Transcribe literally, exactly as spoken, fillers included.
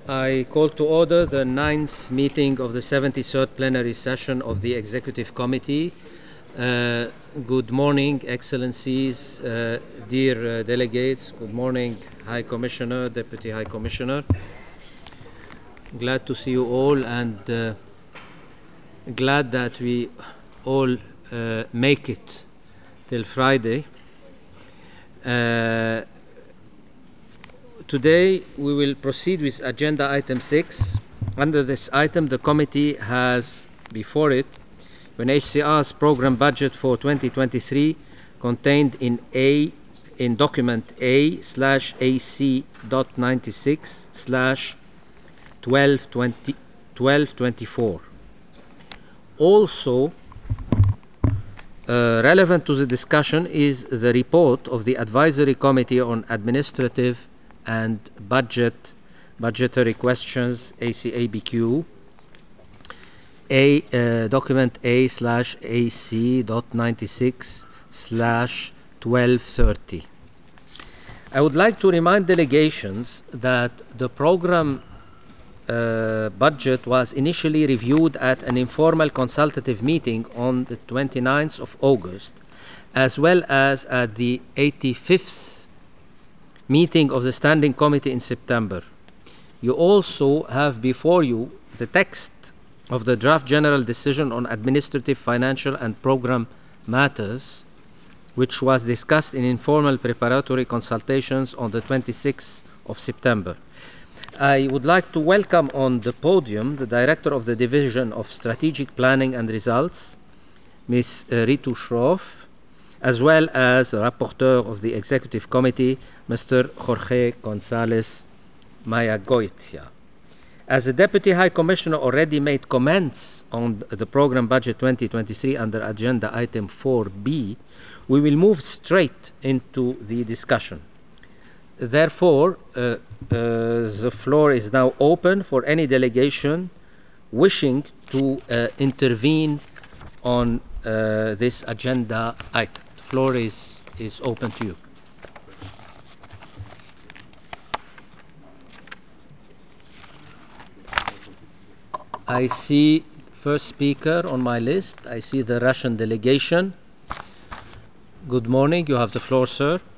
I call to order the ninth meeting of the seventy-third plenary session of the Executive Committee. Uh, good morning, Excellencies, uh, dear uh, delegates. Good morning, High Commissioner, Deputy High Commissioner. Glad to see you all, and uh, glad that we all uh, make it till Friday. Uh, Today we will proceed with agenda item six. Under this item, the committee has before it U N H C R's program budget for twenty twenty-three contained in A in document A slash AC dot ninety-six slash twelve twenty-four. Also uh, relevant to the discussion is the report of the Advisory Committee on Administrative and budget budgetary questions, A C A B Q, a uh, document A slash AC dot ninety-six slash twelve thirty. I would like to remind delegations that the program uh, budget was initially reviewed at an informal consultative meeting on the twenty-ninth of August, as well as at the eighty-fifth meeting of the Standing Committee in September. You also have before you the text of the draft general decision on administrative, financial and program matters, which was discussed in informal preparatory consultations on the twenty-sixth of September. I would like to welcome on the podium the Director of the Division of Strategic Planning and Results, Miz Ritu Shroff, as well as the Rapporteur of the Executive Committee, Mister Jorge González Mayagoitia. As the Deputy High Commissioner already made comments on the Programme Budget twenty twenty-three under Agenda Item four B, we will move straight into the discussion. Therefore, uh, uh, the floor is now open for any delegation wishing to uh, intervene on uh, this agenda item. The floor is, is open to you. I see first speaker on my list. I see the Russian delegation. Good morning. You have the floor, sir.